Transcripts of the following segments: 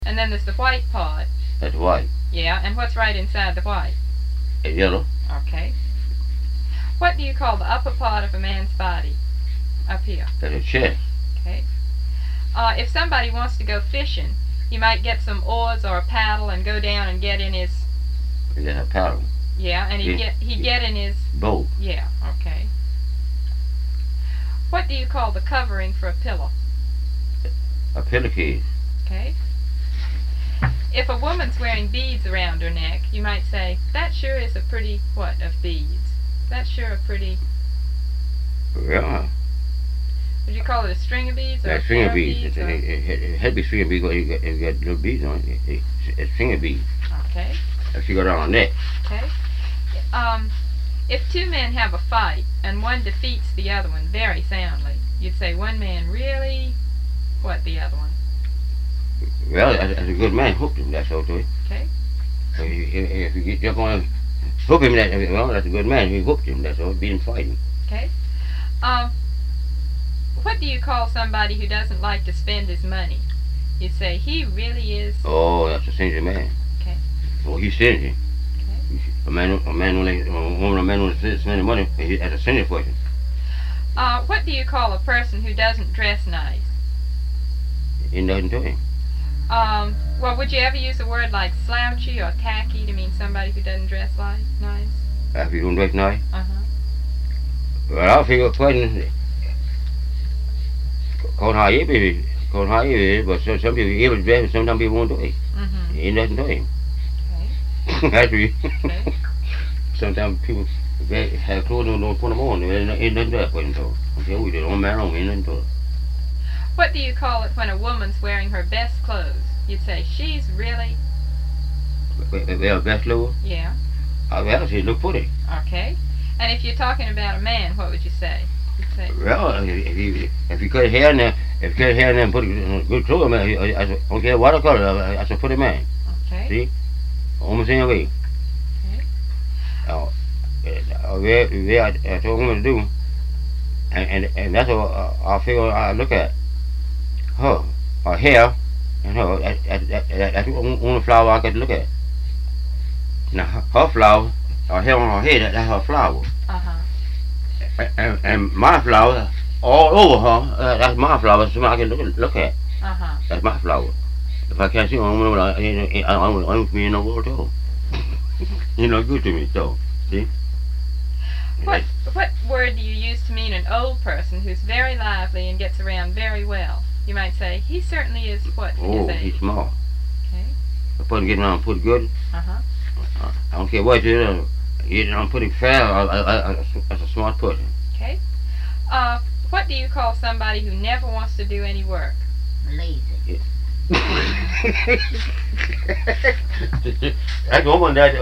And then there's the white part. That's white. Yeah, and what's right inside the white? It's yellow. Okay. What do you call the upper part of a man's body? Up here. That's a chest. Okay. If somebody wants to go fishing, he might get some oars or a paddle and go down and get in his... That's a paddle. Yeah, and he'd get in his... Boat. Yeah, okay. What do you call the covering for a pillow? A pillowcase. Okay. If a woman's wearing beads around her neck, you might say, that sure is a pretty, what, of beads? That's sure a pretty... Yeah. Would you call it a string of beads? Or That's a string pair of beads. or... It had to be string of beads because you got little beads on it. It's string of beads. Okay. If she got on her neck. Okay. If two men have a fight and one defeats the other one very soundly, you'd say one man really... What, the other one? Well, as a good man, hooked him, that's all to it. Okay. So if you jump on him, hook him, well, that's a good man. He hooked him, that's all, beat him fighting. Okay. What do you call somebody who doesn't like to spend his money? You'd say, he really is... Oh, that's a stingy man. Okay. Well, he's stingy. Okay. A man who spending money, that's a stingy person. What do you call a person who doesn't dress nice? Ain't nothing to him. Well, would you ever use a word like slouchy or tacky to mean somebody who doesn't dress nice? After you don't dress nice? Uh-huh. Well, I figure a person called how he is, but some people able to dress, but sometimes people won't do it. Mm-hmm. Ain't nothing to him. Okay. Actually, Okay. sometimes people have clothes and don't put them on. Ain't nothing to that person, so. Okay, we don't man on, ain't nothing to it. What do you call it when a woman's wearing her best clothes? You'd say, she's really... Well, best clothes? Yeah. Well, she look pretty. Okay. And if you're talking about a man, what would you say? You'd say... Well, if you cut his hair and then put good clothes, man, I don't care what color, I should put a man. Okay. See? Almost any way. Okay. I told him what to do, and that's what I figure I look at. Her hair, and that's the only flower I got to look at. Now, her flower, her hair on her head, that's her flower. Uh-huh. And my flower, all over her, that's my flower, so I can look at. Uh-huh. That's my flower. If I can't see one, I don't be in no world at all. You're not good to me, so, see? What word do you use to mean an old person who's very lively and gets around very well? You might say, he certainly is what for his age. He's smart. Okay. If I put him getting on pretty good, Uh-huh. I don't care what you do, getting on pretty fast, that's a smart person. Okay. What do you call somebody who never wants to do any work? Lazy. Like a woman that,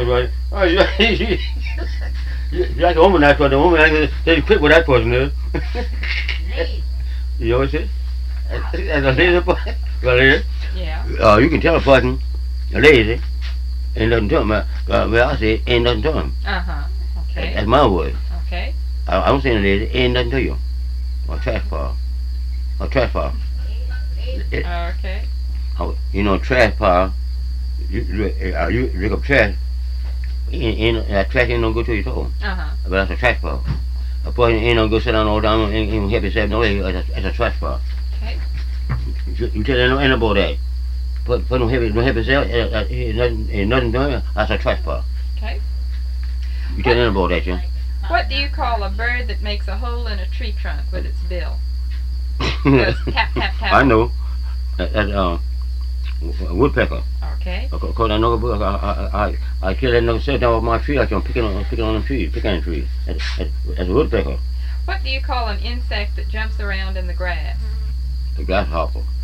like a woman that, the woman that quit with that person is. Lazy. You know what I'm saying? As a lazy person, well, Yeah. you can tell a person lazy, ain't nothing to him. Well, I say ain't nothing to him. Uh-huh. Okay. That's my word. Okay. I'm saying lazy, ain't nothing to you. Or trash pile. Or trash pile. Okay. You know, trash pile, you pick up trash, trash ain't no good to you at all. Uh-huh. But that's a trash pile. A person ain't no good sit down all down and help yourself no way, that's a trash pile. Okay. You tell them about that. Put no help yourself, ain't nothing to him, that's a trash pile. Okay. You tell them about that, yeah? What do you call a bird that makes a hole in a tree trunk with its bill? Goes tap, tap, tap. I know. That's a woodpecker. Okay. Cause I know I kill that nugget set down with my tree. I can picking on them trees, picking trees. That's a woodpecker. What do you call an insect that jumps around in the grass? A grasshopper.